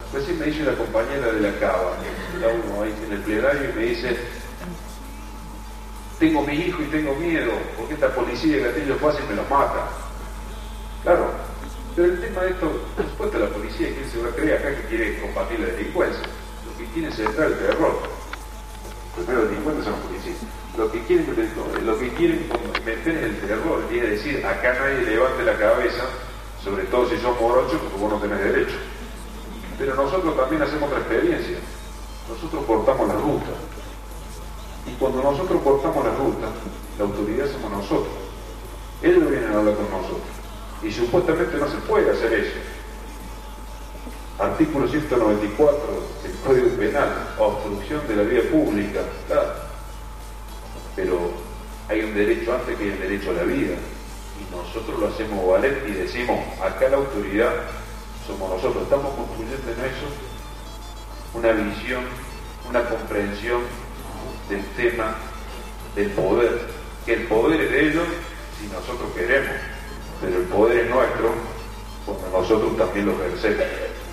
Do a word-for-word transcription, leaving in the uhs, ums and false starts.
Recién me dice una compañera de la Cava, la uno ahí en el plenario, y me dice: tengo mi hijo y tengo miedo, porque esta policía de gatillo fácil me los mata. Claro, pero el tema de esto, por supuesto, la policía, ¿quién se va a creer acá que quiere combatir la delincuencia? Lo que quiere es centrar el terror. Primero los delincuentes son los policías. Lo que quieren, lo que quieren meter en el terror, quiere decir, acá nadie levante la cabeza, sobre todo si son morochos, porque vos no tenés derecho. Pero nosotros también hacemos otra experiencia. Nosotros cortamos la ruta. Y cuando nosotros cortamos la ruta, la autoridad somos nosotros. Ellos vienen a hablar con nosotros. Y supuestamente no se puede hacer eso. Artículo ciento noventa y cuatro del Código Penal, obstrucción de la vía pública, claro. Pero hay un derecho antes que el derecho a la vida. Y nosotros lo hacemos valer y decimos, acá la autoridad somos nosotros. Estamos construyendo en eso una visión, una comprensión del tema del poder, que el poder es de ellos si nosotros queremos, pero el poder es nuestro cuando nosotros también lo ejercemos.